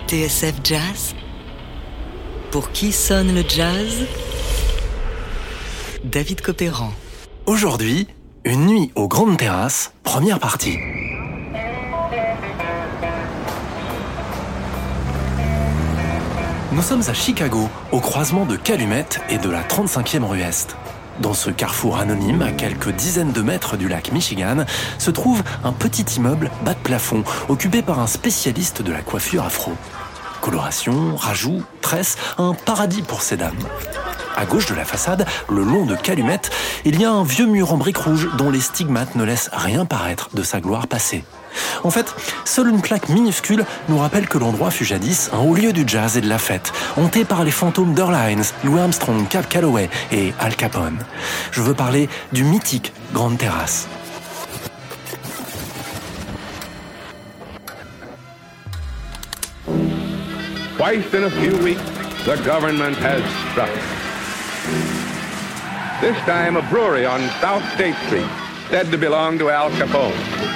TSF Jazz. Pour qui sonne le jazz? David Copéran. Aujourd'hui, une nuit aux grandes terrasses, première partie. Nous sommes à Chicago, au croisement de Calumet et de la 35e rue Est. Dans ce carrefour anonyme, à quelques dizaines de mètres du lac Michigan, se trouve un petit immeuble bas de plafond, occupé par un spécialiste de la coiffure afro. Coloration, rajout, tresses, un paradis pour ces dames. À gauche de la façade, le long de Calumet, il y a un vieux mur en briques rouges dont les stigmates ne laissent rien paraître de sa gloire passée. En fait, seule une plaque minuscule nous rappelle que l'endroit fut jadis un haut lieu du jazz et de la fête, hanté par les fantômes d'Earl Hines, Louis Armstrong, Cab Calloway et Al Capone. Je veux parler du mythique Grande Terrasse. Twice in a few weeks, the government has struck. This time a brewery on South State Street, said to belong to Al Capone.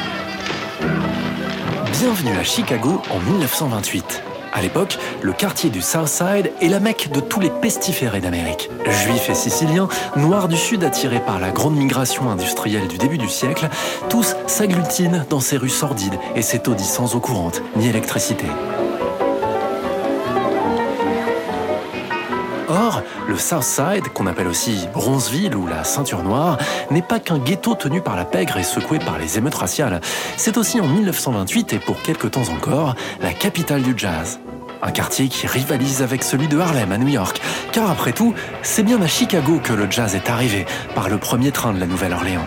Bienvenue à Chicago en 1928. À l'époque, le quartier du South Side est la mecque de tous les pestiférés d'Amérique. Juifs et siciliens, noirs du Sud attirés par la grande migration industrielle du début du siècle, tous s'agglutinent dans ces rues sordides et ces taudis sans eau courante ni électricité. Or, le South Side, qu'on appelle aussi Bronzeville ou la Ceinture Noire, n'est pas qu'un ghetto tenu par la pègre et secoué par les émeutes raciales. C'est aussi en 1928 et pour quelque temps encore, la capitale du jazz. Un quartier qui rivalise avec celui de Harlem à New York. Car après tout, c'est bien à Chicago que le jazz est arrivé, par le premier train de la Nouvelle-Orléans.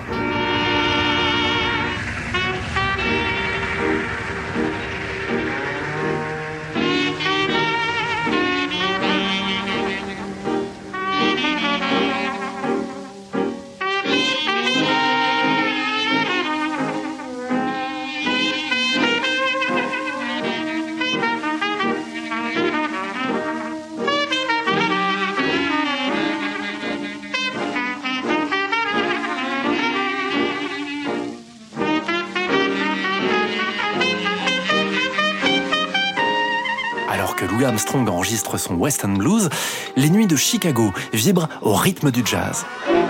Alors que Louis Armstrong enregistre son Western Blues, les nuits de Chicago vibrent au rythme du jazz.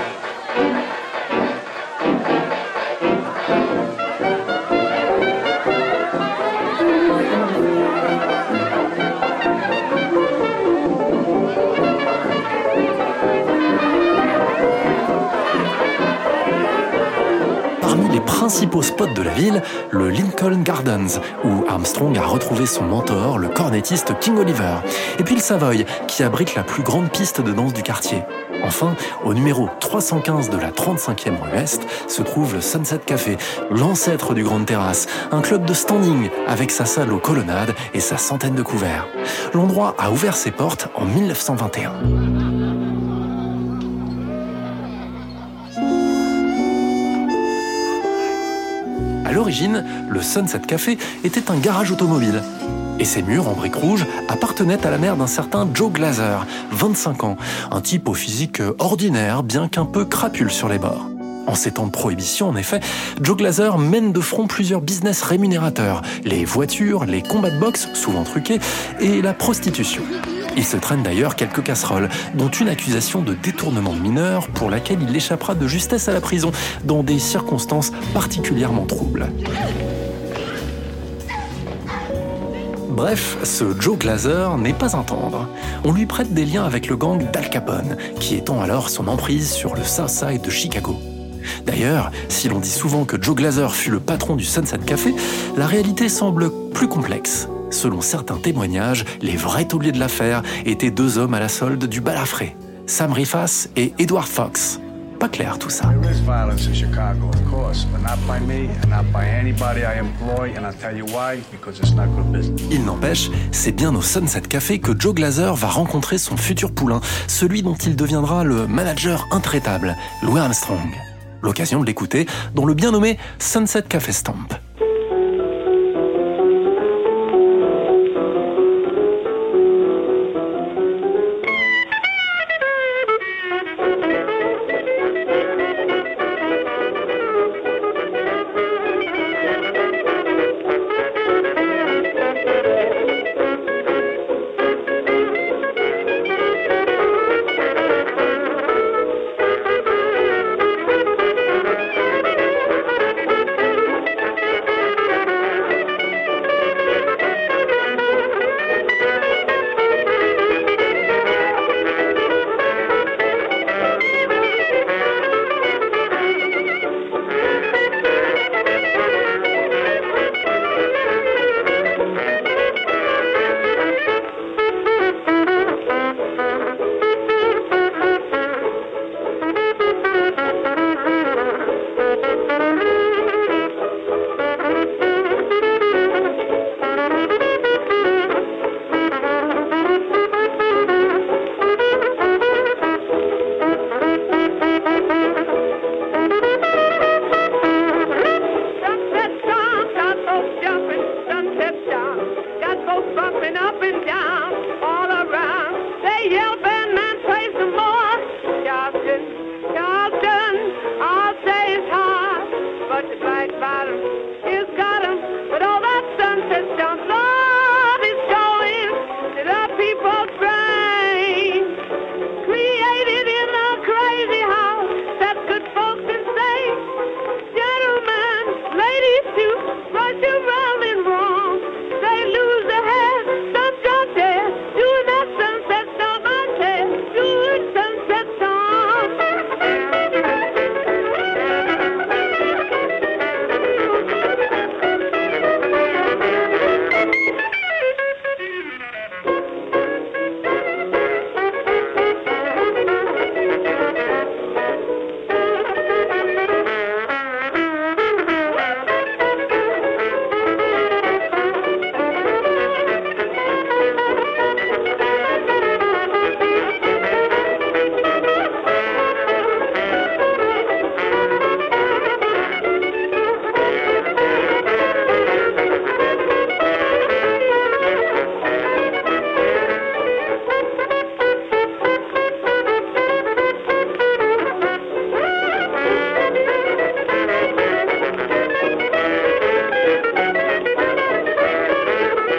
Principaux spots de la ville, le Lincoln Gardens, où Armstrong a retrouvé son mentor, le cornettiste King Oliver, et puis le Savoy, qui abrite la plus grande piste de danse du quartier. Enfin, au numéro 315 de la 35e rue Est, se trouve le Sunset Café, l'ancêtre du Grande Terrasse, un club de standing avec sa salle aux colonnades et sa centaine de couverts. L'endroit a ouvert ses portes en 1921. À l'origine, le Sunset Café était un garage automobile. Et ses murs en briques rouges appartenaient à la mère d'un certain Joe Glaser, 25 ans, un type au physique ordinaire, bien qu'un peu crapule sur les bords. En ces temps de prohibition, en effet, Joe Glaser mène de front plusieurs business rémunérateurs, les voitures, les combats de boxe, souvent truqués, et la prostitution. Il se traîne d'ailleurs quelques casseroles, dont une accusation de détournement de mineur pour laquelle il échappera de justesse à la prison, dans des circonstances particulièrement troubles. Bref, ce Joe Glaser n'est pas un tendre. On lui prête des liens avec le gang d'Al Capone, qui étend alors son emprise sur le South Side de Chicago. D'ailleurs, si l'on dit souvent que Joe Glaser fut le patron du Sunset Café, la réalité semble plus complexe. Selon certains témoignages, les vrais tauliers de l'affaire étaient deux hommes à la solde du balafré, Sam Rifas et Edward Fox. Pas clair tout ça. Il n'empêche, c'est bien au Sunset Café que Joe Glaser va rencontrer son futur poulain, celui dont il deviendra le manager intraitable, Louis Armstrong. L'occasion de l'écouter dans le bien nommé Sunset Café Stomp.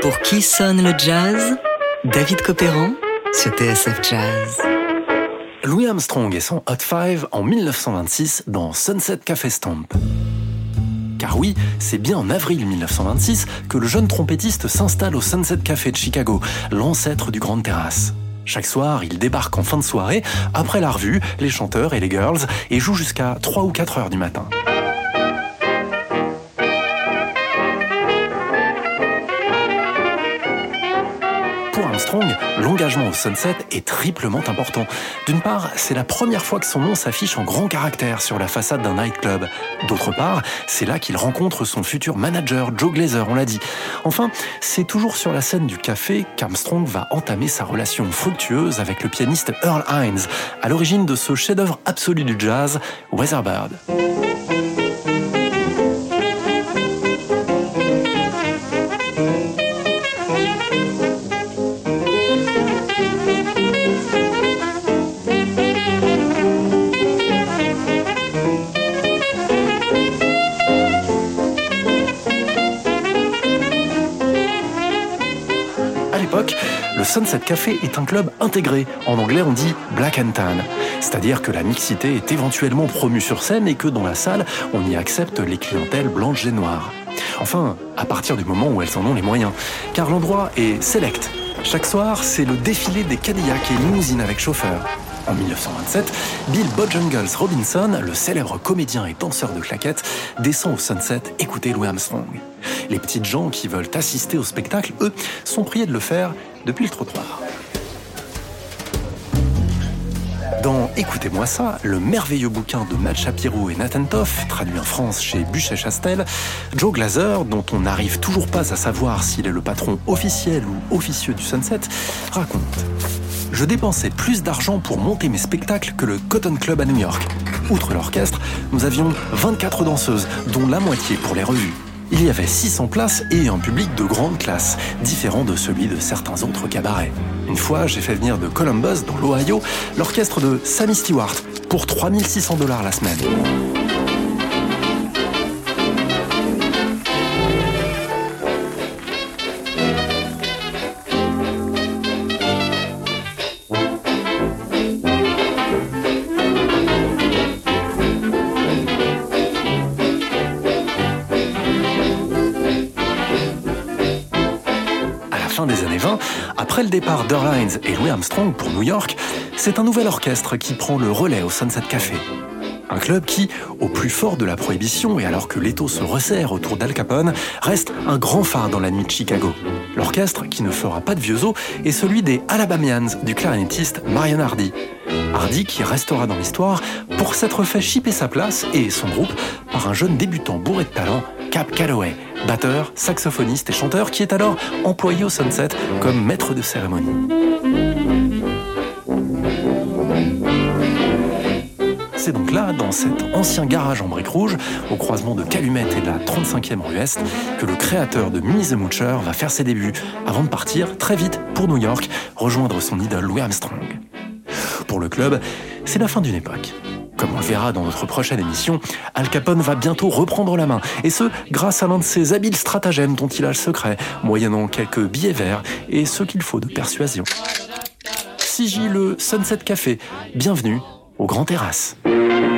Pour qui sonne le jazz? David Copéran sur TSF Jazz. Louis Armstrong et son Hot Five en 1926 dans Sunset Café Stomp. Car oui, c'est bien en avril 1926 que le jeune trompettiste s'installe au Sunset Café de Chicago, l'ancêtre du Grand Terrace. Chaque soir, il débarque en fin de soirée, après la revue, les chanteurs et les girls, et joue jusqu'à 3 ou 4 heures du matin. Pour Armstrong, l'engagement au Sunset est triplement important. D'une part, c'est la première fois que son nom s'affiche en grand caractère sur la façade d'un nightclub. D'autre part, c'est là qu'il rencontre son futur manager, Joe Glaser, on l'a dit. Enfin, c'est toujours sur la scène du café qu'Armstrong va entamer sa relation fructueuse avec le pianiste Earl Hines, à l'origine de ce chef-d'œuvre absolu du jazz, Weatherbird. À l'époque, le Sunset Café est un club intégré. En anglais, on dit black and tan. C'est-à-dire que la mixité est éventuellement promue sur scène et que dans la salle, on y accepte les clientèles blanches et noires. Enfin, à partir du moment où elles en ont les moyens. Car l'endroit est select. Chaque soir, c'est le défilé des Cadillacs et limousines avec chauffeur. En 1927, Bill Bojangles Robinson, le célèbre comédien et danseur de claquettes, descend au Sunset écouter Louis Armstrong. Les petites gens qui veulent assister au spectacle, eux, sont priés de le faire depuis le trottoir. Dans Écoutez-moi ça, le merveilleux bouquin de Matt Shapiro et Nathan Toff, traduit en France chez Buchet-Chastel, Joe Glaser, dont on n'arrive toujours pas à savoir s'il est le patron officiel ou officieux du Sunset, raconte: je dépensais plus d'argent pour monter mes spectacles que le Cotton Club à New York. Outre l'orchestre, nous avions 24 danseuses, dont la moitié pour les revues. Il y avait 600 places et un public de grande classe, différent de celui de certains autres cabarets. Une fois, j'ai fait venir de Columbus, dans l'Ohio, l'orchestre de Sammy Stewart pour $3 600 la semaine. Fin des années 20, après le départ d'Earl Hines et Louis Armstrong pour New York, c'est un nouvel orchestre qui prend le relais au Sunset Café. Un club qui, au plus fort de la prohibition et alors que l'étau se resserre autour d'Al Capone, reste un grand phare dans la nuit de Chicago. L'orchestre, qui ne fera pas de vieux os, est celui des Alabamians du clarinettiste Marion Hardy. Hardy qui restera dans l'histoire pour s'être fait chipper sa place et son groupe par un jeune débutant bourré de talent, Cap Calloway, batteur, saxophoniste et chanteur qui est alors employé au Sunset comme maître de cérémonie. C'est donc là, dans cet ancien garage en briques rouges, au croisement de Calumet et de la 35e rue Est, que le créateur de Minnie the Moocher va faire ses débuts, avant de partir très vite pour New York, rejoindre son idole Louis Armstrong. Pour le club, c'est la fin d'une époque. Comme on le verra dans notre prochaine émission, Al Capone va bientôt reprendre la main, et ce, grâce à l'un de ses habiles stratagèmes dont il a le secret, moyennant quelques billets verts et ce qu'il faut de persuasion. CJ le Sunset Café, bienvenue au Grand Terrace.